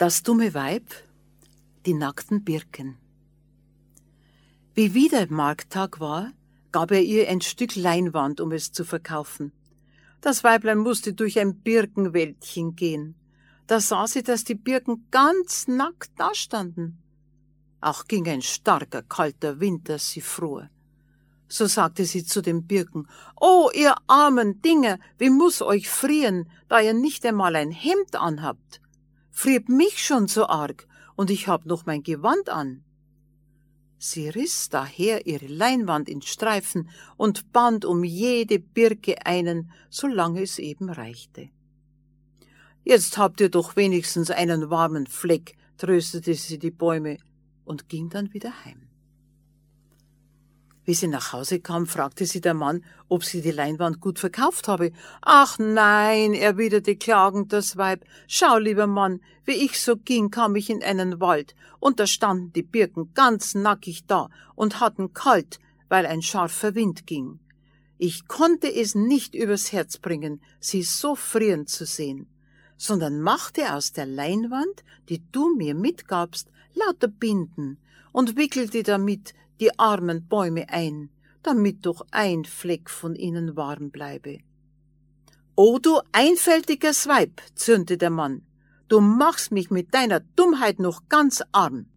Das dumme Weib, die nackten Birken. Wie wieder Markttag war, gab er ihr ein Stück Leinwand, um es zu verkaufen. Das Weiblein musste durch ein Birkenwäldchen gehen. Da sah sie, dass die Birken ganz nackt dastanden. Auch ging ein starker, kalter Wind, dass sie fror. So sagte sie zu den Birken: »Oh, ihr armen Dinger, wie muß euch frieren, da ihr nicht einmal ein Hemd anhabt? Friert mich schon so arg, und ich hab noch mein Gewand an.« Sie riss daher ihre Leinwand in Streifen und band um jede Birke einen, solange es eben reichte. »Jetzt habt ihr doch wenigstens einen warmen Fleck«, tröstete sie die Bäume und ging dann wieder heim. Wie sie nach Hause kam, fragte sie der Mann, ob sie die Leinwand gut verkauft habe. »Ach nein«, erwiderte klagend das Weib, »schau, lieber Mann, wie ich so ging, kam ich in einen Wald, und da standen die Birken ganz nackig da und hatten kalt, weil ein scharfer Wind ging. Ich konnte es nicht übers Herz bringen, sie so frieren zu sehen, sondern machte aus der Leinwand, die du mir mitgabst, lauter Binden und wickelte damit die armen Bäume ein, damit doch ein Fleck von ihnen warm bleibe.« »O du einfältiges Weib«, zürnte der Mann, »du machst mich mit deiner Dummheit noch ganz arm.